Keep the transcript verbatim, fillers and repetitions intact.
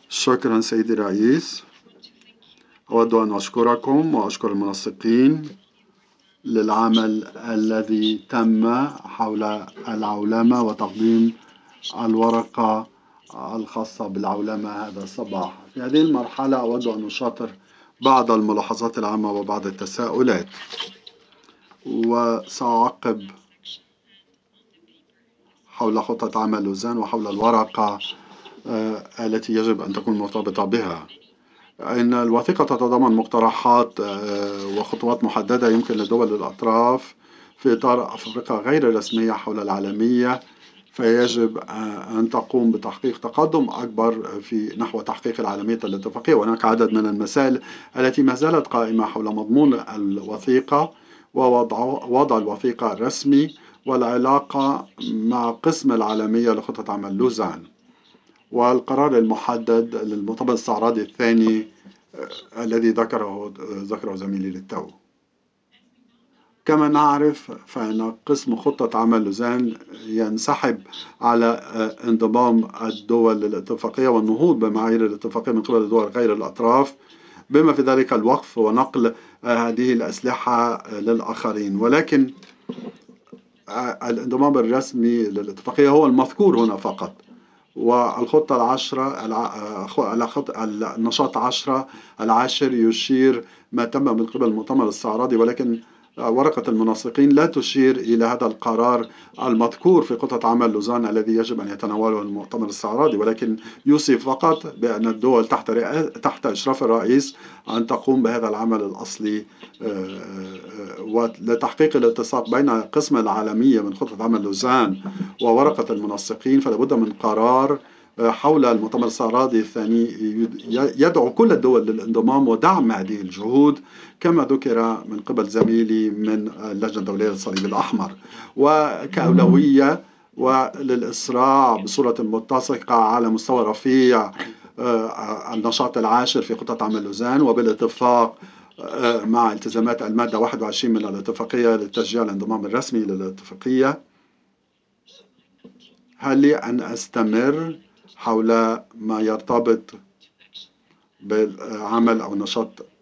شكرا سيدي الرئيس. أود أن أشكركم وأشكر المنسقين للعمل الذي تم حول العولمة وتقديم الورقة الخاصة بالعولمة هذا الصباح. في هذه المرحلة أود أن أشاطر بعض الملاحظات العامة وبعض التساؤلات، وسأعقب حول خطة عمل لوزان وحول الورقة التي يجب أن تكون مرتبطة بها. إن الوثيقة تتضمن مقترحات وخطوات محددة يمكن لدول الأطراف في إطار أفريقيا غير الرسمية حول العالمية، فيجب أن تقوم بتحقيق تقدم أكبر في نحو تحقيق العالمية الاتفاقية. وهناك عدد من المسائل التي ما زالت قائمة حول مضمون الوثيقة ووضع وضع الوثيقة الرسمي والعلاقة مع قسم العالمية لخطة عمل لوزان والقرار المحدد للمؤتمر الاستعراضي الثاني الذي ذكره ذكره زميلي للتو. كما نعرف فإن قسم خطة عمل لوزان ينسحب على انضمام الدول للاتفاقية والنهوض بمعايير الاتفاقية من قبل الدول غير الأطراف، بما في ذلك الوقف ونقل هذه الأسلحة للآخرين. ولكن الانضمام الرسمي للاتفاقية هو المذكور هنا فقط، والخطة العشرة النشاط عشرة العاشر يشير ما تم من قبل المؤتمر الاستعراضي، ولكن ورقة المنسقين لا تشير إلى هذا القرار المذكور في خطة عمل لوزان الذي يجب أن يتناوله المؤتمر الاستعراضي، ولكن يوصي فقط بأن الدول تحت تحت إشراف الرئيس أن تقوم بهذا العمل الأصلي ولتحقيق الاتساق بين قسم العالمية من خطة عمل لوزان وورقة المنسقين. فلا بد من قرار حول المؤتمر الاستعراضي الثاني يدعو كل الدول للانضمام ودعم هذه الجهود كما ذكر من قبل زميلي من اللجنة الدولية للصليب الأحمر، وكأولوية وللإسراع بصورة متسقة على مستوى رفيع النشاط العاشر في خطة عمل لوزان، وبالاتفاق مع التزامات المادة واحد وعشرين من الاتفاقية لتشجيع الانضمام الرسمي للاتفاقية. هل لي أن أستمر حول ما يرتبط بالعمل أو النشاط